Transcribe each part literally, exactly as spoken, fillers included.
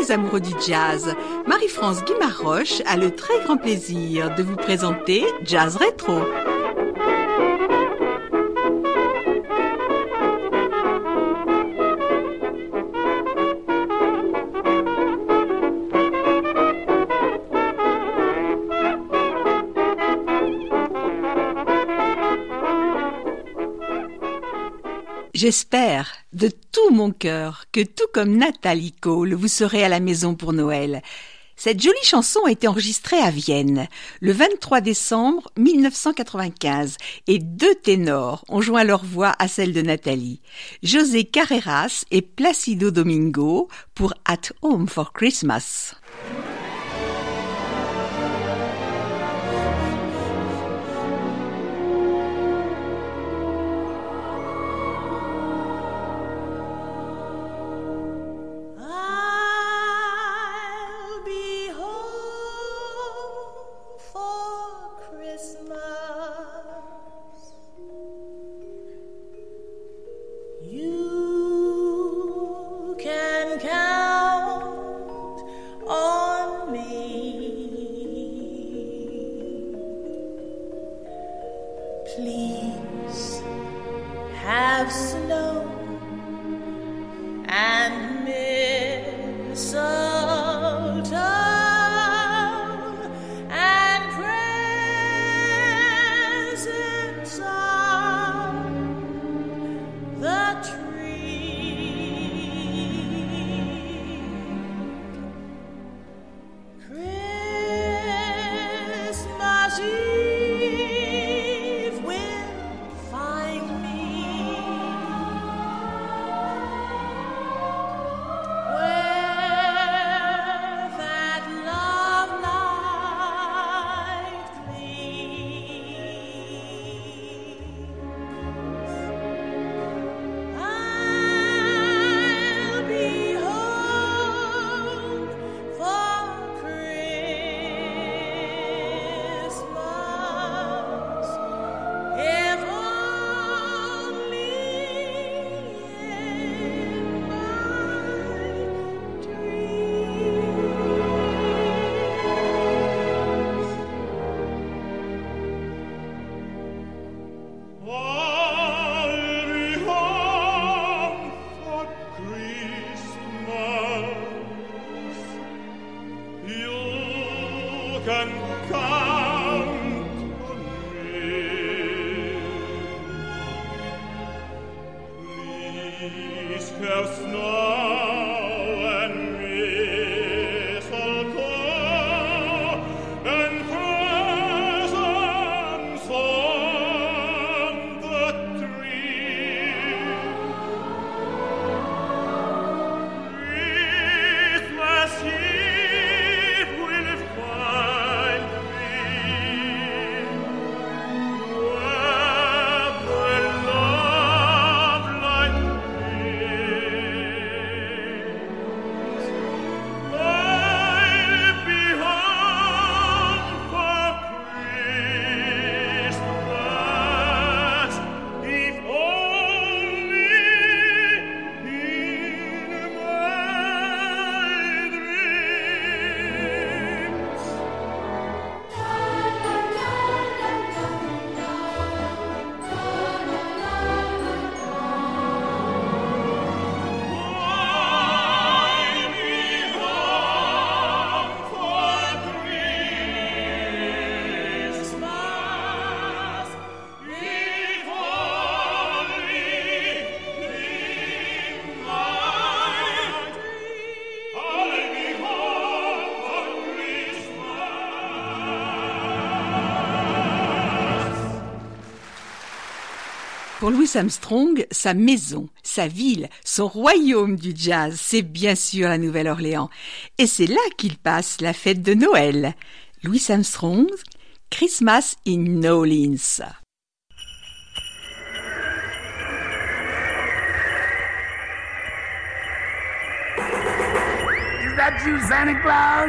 les amoureux du jazz. Marie-France Guimard-Roche a le très grand plaisir de vous présenter Jazz Rétro. J'espère de tout mon cœur que tout comme Nathalie Cole, vous serez à la maison pour Noël. Cette jolie chanson a été enregistrée à Vienne le vingt-trois décembre mille neuf cent quatre-vingt-quinze et deux ténors ont joint leur voix à celle de Nathalie. José Carreras et Placido Domingo pour At Home for Christmas. Please have snow and mistletoe and presents on the tree. Christmas Eve can count on me. Please have snow and mistletoe and presents on the tree. Christmas Eve will find Pour Louis Armstrong, sa maison, sa ville, son royaume du jazz, c'est bien sûr la Nouvelle-Orléans. Et c'est là qu'il passe la fête de Noël. Louis Armstrong, Christmas in New Orleans. Is that you, Santa Claus?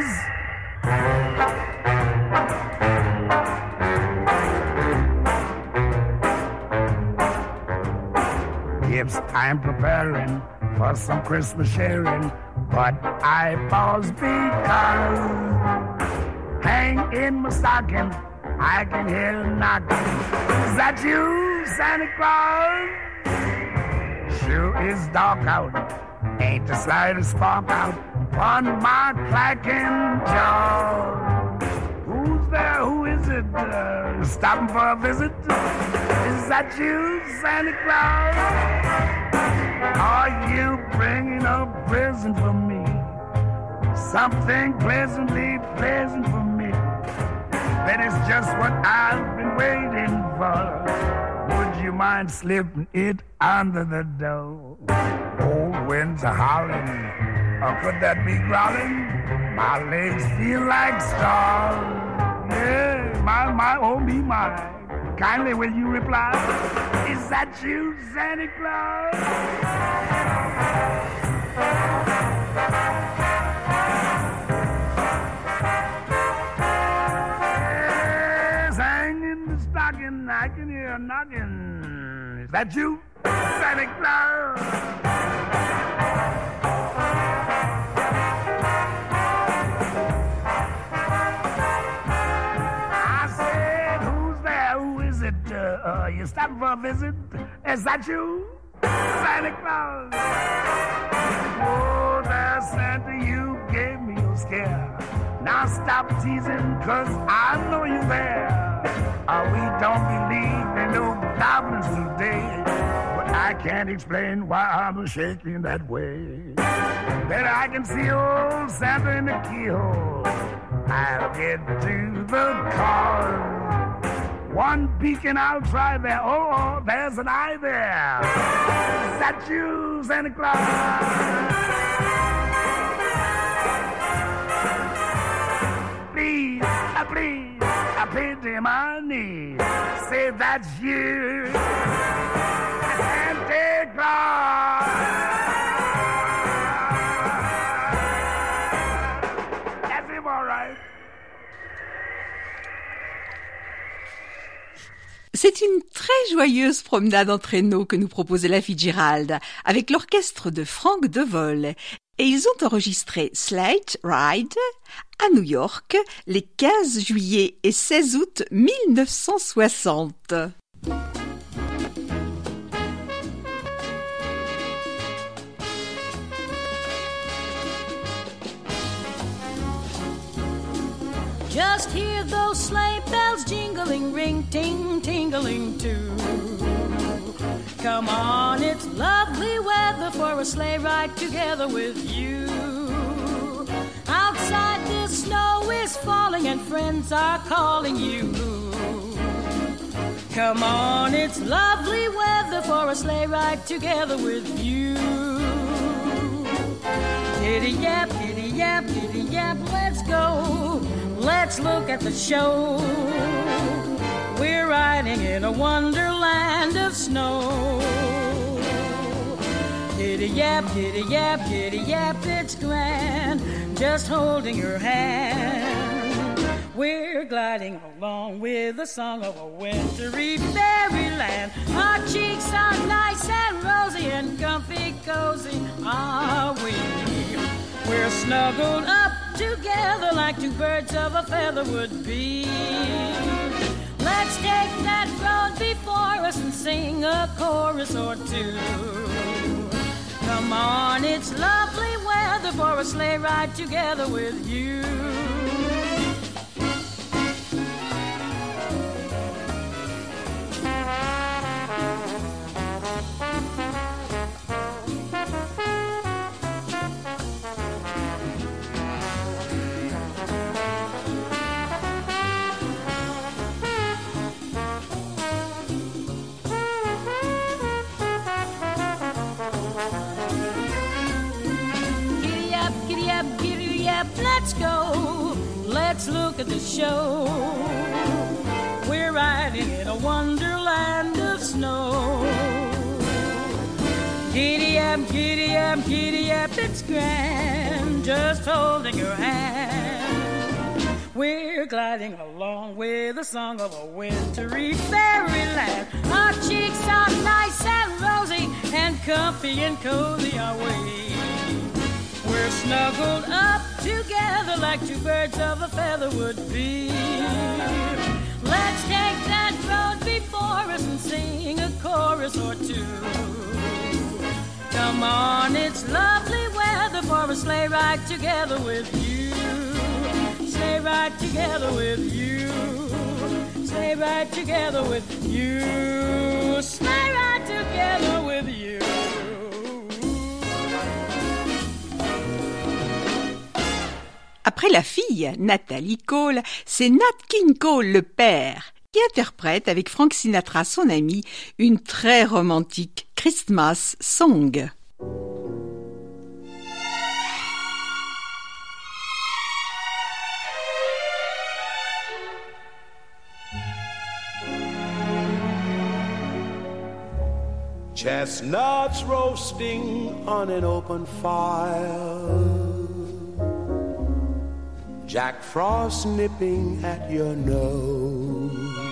It's time preparing for some Christmas sharing but I pause because hang in my stocking, I can hear knocking. Is that you, Santa Claus? Sure is dark out, ain't the slightest spark out on my clacking jaw. Who's there? Who is it? Uh, stopping for a visit? Is that you, Santa Claus? Are you bringing a present for me? Something pleasantly pleasant for me. That is just what I've been waiting for. Would you mind slipping it under the door? Old winds are howling, or could that be growling? My legs feel like stars. Yeah, my, my, oh me, my. Kindly will you reply? Is that you, Santa Claus? Yes, hanging the stocking, I can hear a knocking. Is that you, Santa Claus? Uh, you stopping for a visit? Is that you, Santa Claus? Oh, there, Santa, you gave me a scare. Now stop teasing, cause I know you're there. Uh, we don't believe in no goblins today, but I can't explain why I'm shaking that way. Then I can see old Santa in the keyhole. I'll get to the car. One beacon, I'll try there. Oh, oh, there's an eye there. Is that you, Santa Claus? Please, uh, please, I pity my knees. Say that's you, Santa Claus. That's him, all right. C'est une très joyeuse promenade en traîneau que nous proposait la Fitzgerald avec l'orchestre de Frank De Vol. Et ils ont enregistré Sleigh Ride à New York les quinze juillet et seize août mille neuf cent soixante. Just hear those sleigh bells jingling, ring, ting, tingling too. Come on, it's lovely weather for a sleigh ride together with you. Outside the snow is falling and friends are calling you. Come on, it's lovely weather for a sleigh ride together with you. Giddy-yap, giddy-yap, giddy-yap, let's go. Let's look at the show. We're riding in a wonderland of snow. Giddy-yap, giddy-yap, giddy-yap, it's grand, just holding your hand. We're gliding along with the song of a wintry fairyland. Our cheeks are nice and rosy and comfy cozy are we. We're snuggled up together like two birds of a feather would be. Let's take that road before us and sing a chorus or two. Come on, it's lovely weather for a sleigh ride together with you. Let's go, let's look at the show. We're riding in a wonderland of snow. Giddy-yap, giddy-yap, giddy-yap, it's grand, just holding your hand. We're gliding along with the song of a wintry fairyland. Our cheeks are nice and rosy and comfy and cozy are we. We're We're snuggled up together like two birds of a feather would be. Let's take that road before us and sing a chorus or two. Come on, it's lovely weather for a sleigh ride together with you. Sleigh ride together with you. Sleigh ride together with you. Sleigh ride together with you. Après la fille, Natalie Cole, c'est Nat King Cole, le père, qui interprète avec Frank Sinatra, son ami, une très romantique Christmas song. Chestnuts roasting on an open fire, Jack Frost nipping at your nose,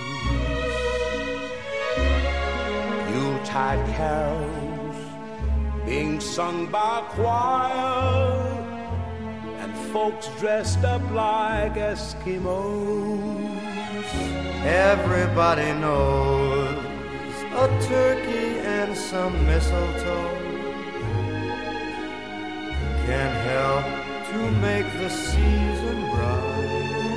Yuletide carols being sung by choir, and folks dressed up like Eskimos. Everybody knows a turkey and some mistletoe can help to make the season bright.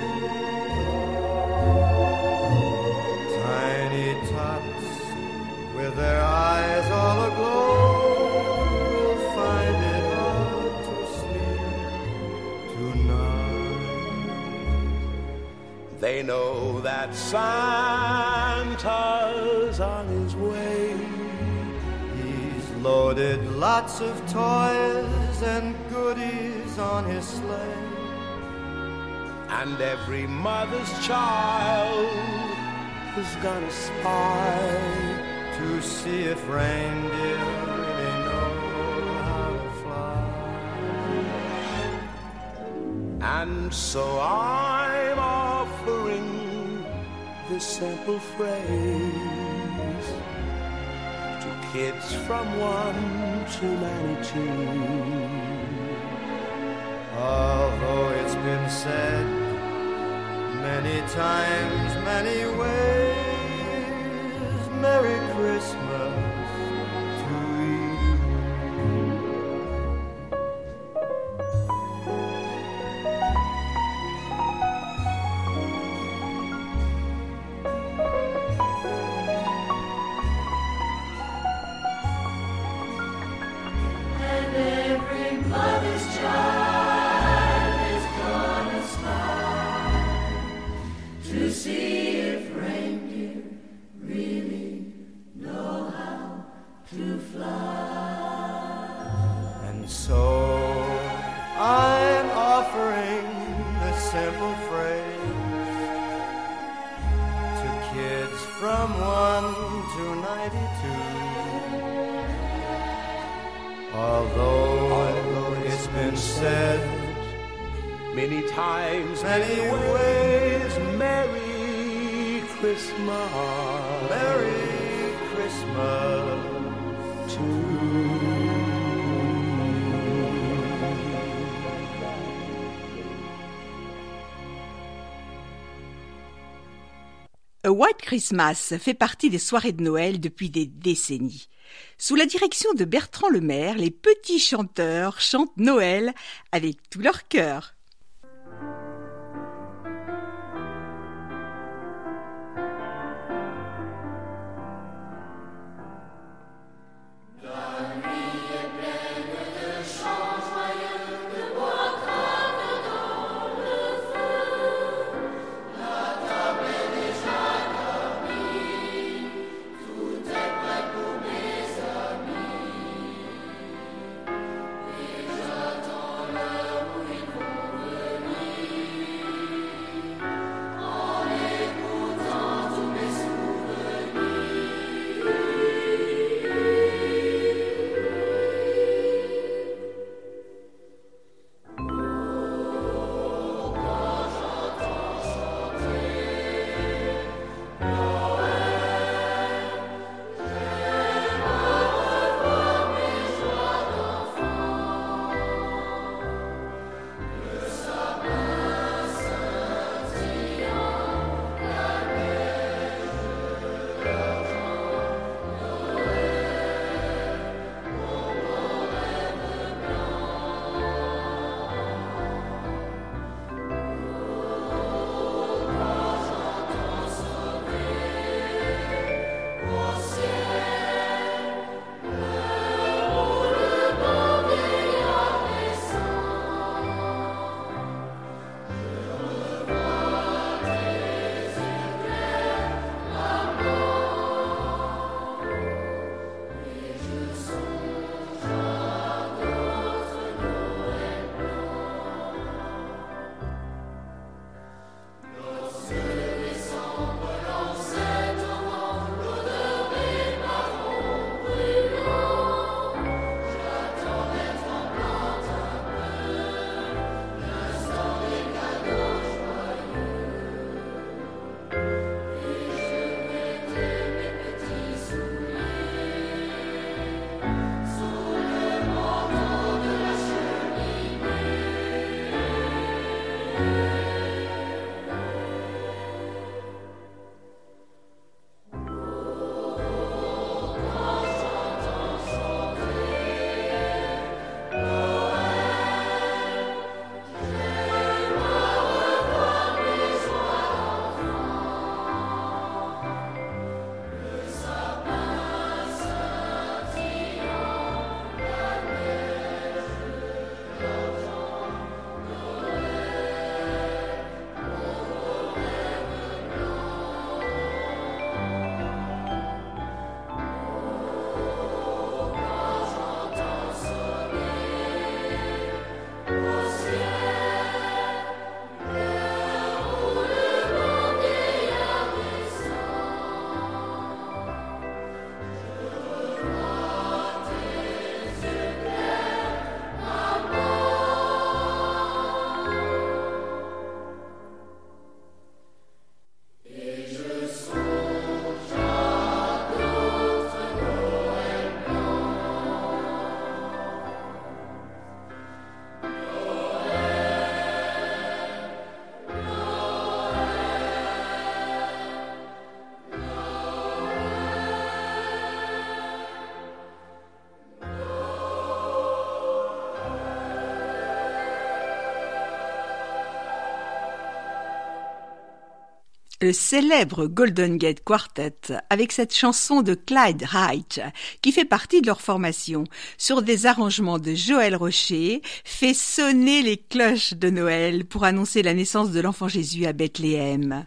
Tiny tots with their eyes all aglow will find it hard to sleep tonight. They know that Santa's on his way. He's loaded lots of toys and goodies on his sleigh, and every mother's child is gonna spy to see if reindeer really know how to fly. And so I'm offering this simple phrase to kids from one to ninety-two. Although it's been said many times, many ways, Merry Christmas to you. And every mother's child is gonna spy to see if reindeer really know how to fly. And so I'm offering this simple phrase to kids from one to ninety-two. Although, Although it's been said many times, many many ways, Merry Christmas, Merry Christmas to A White Christmas fait partie des soirées de Noël depuis des décennies. Sous la direction de Bertrand Lemaire, les petits chanteurs chantent Noël avec tout leur cœur. le célèbre Golden Gate Quartet avec cette chanson de Clyde Wright qui fait partie de leur formation sur des arrangements de Joël Rocher fait sonner les cloches de Noël pour annoncer la naissance de l'enfant Jésus à Bethléem.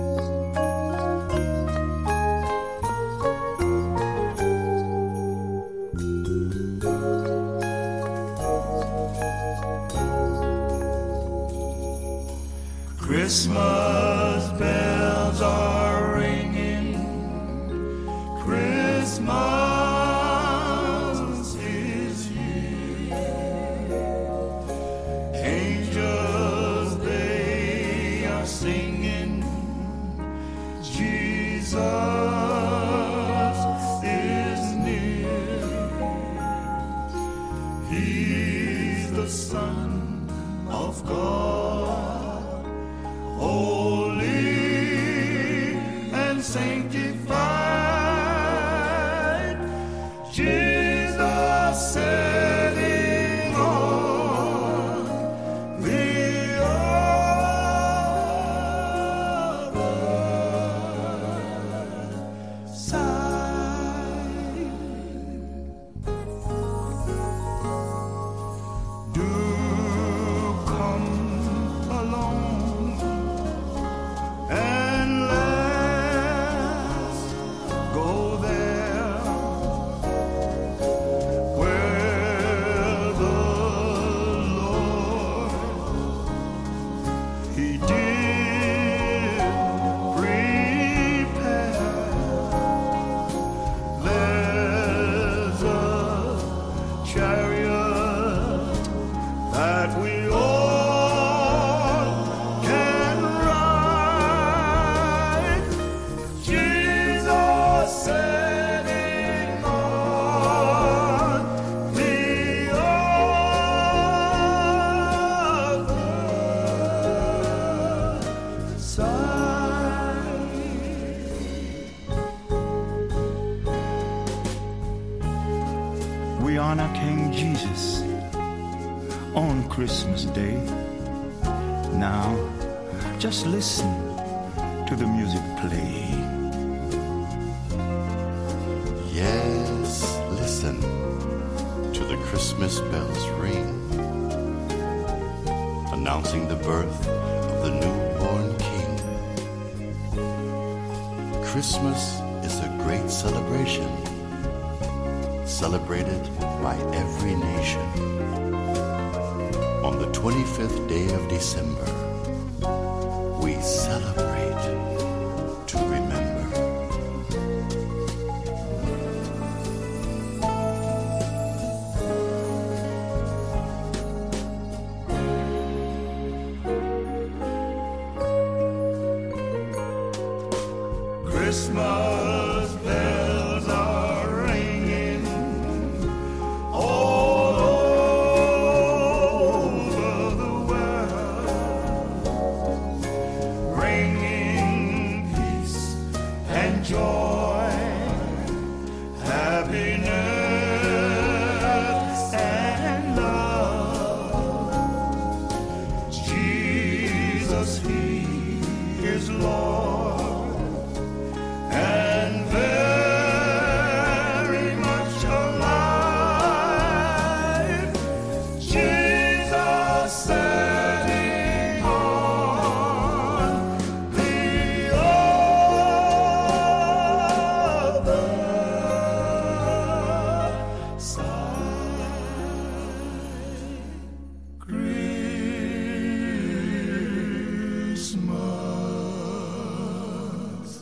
Christmas bells are ringing, Christmas is here. Angels, they are singing, Jesus is near. He's the Son of God, holy and sanctified, Jesus sitting on the other side. Do come along and let's go there where the Lord He did prepare. There's a chariot that we all can ride. Jesus sitting on the other side. We honor King Jesus on Christmas Day. Now, just listen to the music play. Yes, listen to the Christmas bells ring, announcing the birth of the newborn King. Christmas is a great celebration, celebrated by every nation. On the twenty-fifth day of December, we celebrate to remember. Christmas bells are ringing all over the world, bringing peace and joy, happiness and love. Jesus, He is Lord, and very much alive. Jesus sitting on the other side. Christmas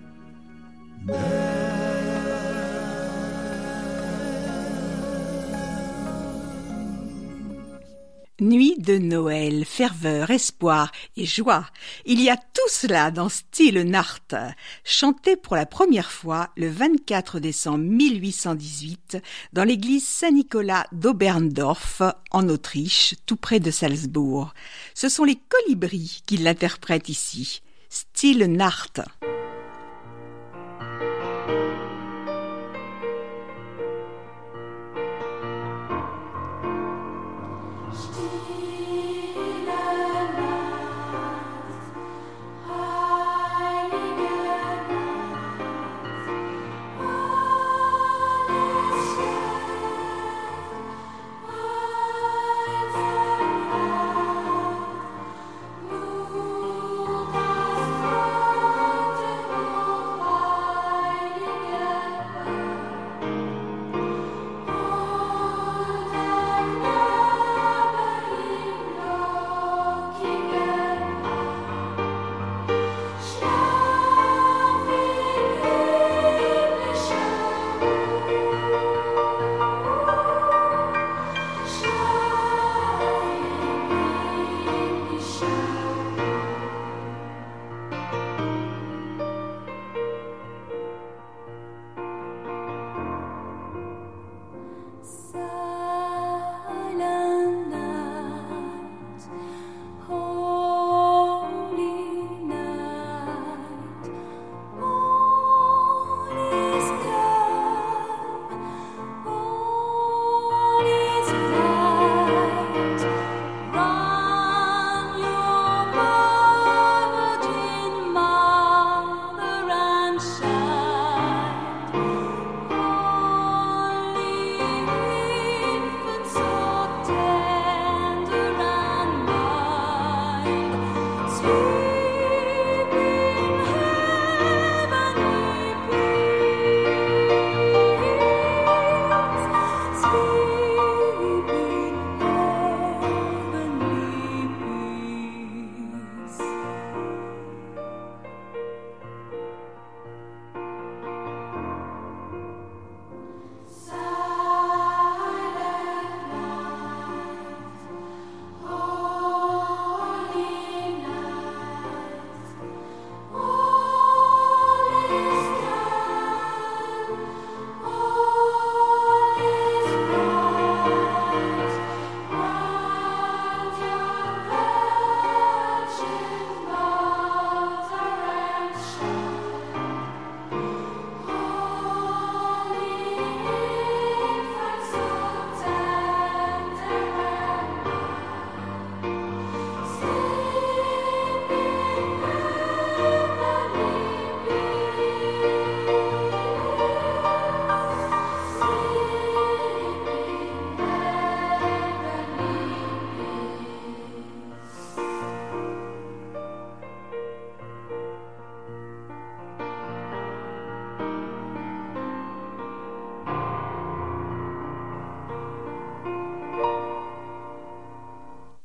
Nuit de Noël, ferveur, espoir et joie. Il y a tout cela dans Stille Nacht, chanté pour la première fois le vingt-quatre décembre mille huit cent dix-huit dans l'église Saint-Nicolas d'Oberndorf en Autriche, tout près de Salzbourg. Ce sont les Colibris qui l'interprètent ici. Stille Nacht. I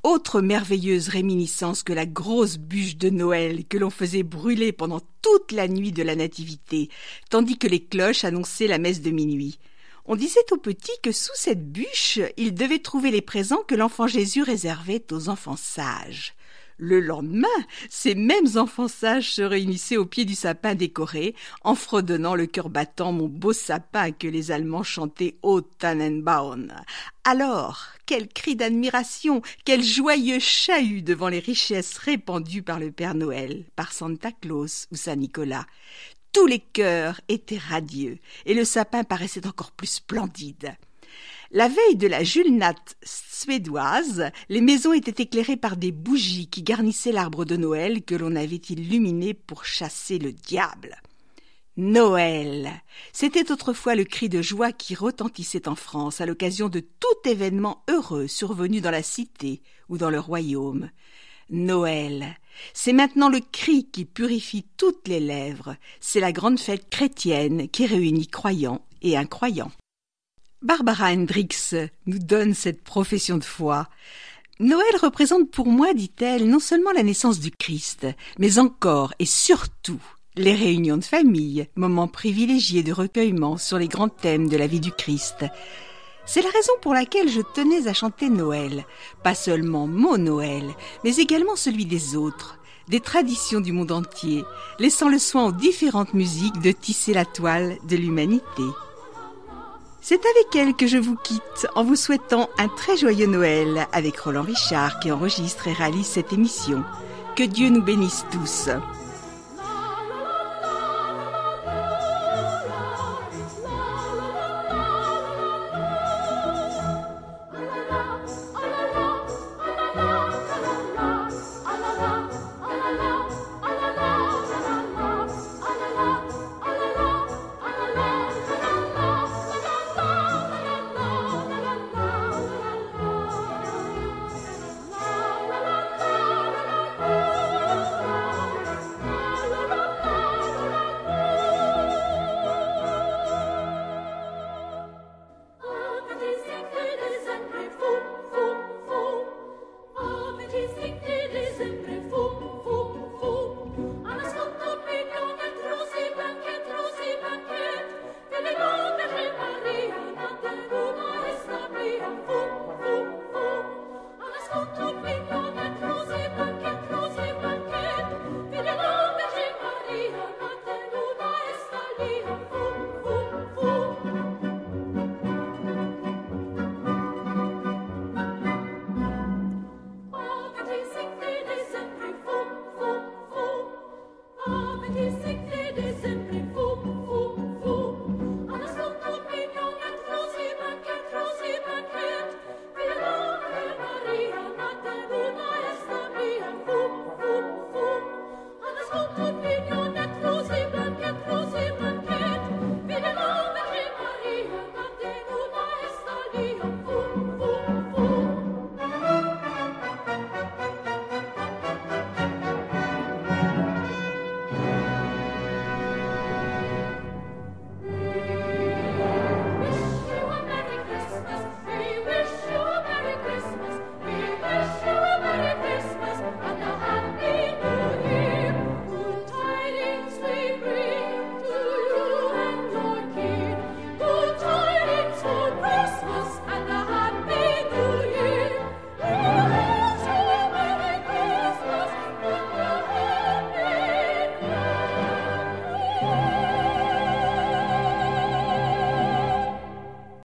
Autre merveilleuse réminiscence que la grosse bûche de Noël que l'on faisait brûler pendant toute la nuit de la Nativité, tandis que les cloches annonçaient la messe de minuit. On disait aux petits que sous cette bûche, ils devaient trouver les présents que l'enfant Jésus réservait aux enfants sages. Le lendemain, ces mêmes enfants sages se réunissaient au pied du sapin décoré, en fredonnant le cœur battant mon beau sapin que les Allemands chantaient au Tannenbaum. Alors, quel cri d'admiration, quel joyeux chahut devant les richesses répandues par le Père Noël, par Santa Claus ou Saint Nicolas. Tous les cœurs étaient radieux, et le sapin paraissait encore plus splendide. La veille de la Julnatt suédoise, les maisons étaient éclairées par des bougies qui garnissaient l'arbre de Noël que l'on avait illuminé pour chasser le diable. Noël, c'était autrefois le cri de joie qui retentissait en France à l'occasion de tout événement heureux survenu dans la cité ou dans le royaume. Noël, c'est maintenant le cri qui purifie toutes les lèvres. C'est la grande fête chrétienne qui réunit croyants et incroyants. Barbara Hendricks nous donne cette profession de foi. Noël représente pour moi, dit-elle, non seulement la naissance du Christ, mais encore et surtout les réunions de famille, moments privilégiés de recueillement sur les grands thèmes de la vie du Christ. C'est la raison pour laquelle je tenais à chanter Noël, pas seulement mon Noël, mais également celui des autres, des traditions du monde entier, laissant le soin aux différentes musiques de tisser la toile de l'humanité. C'est avec elle que je vous quitte en vous souhaitant un très joyeux Noël avec Roland Richard qui enregistre et réalise cette émission. Que Dieu nous bénisse tous.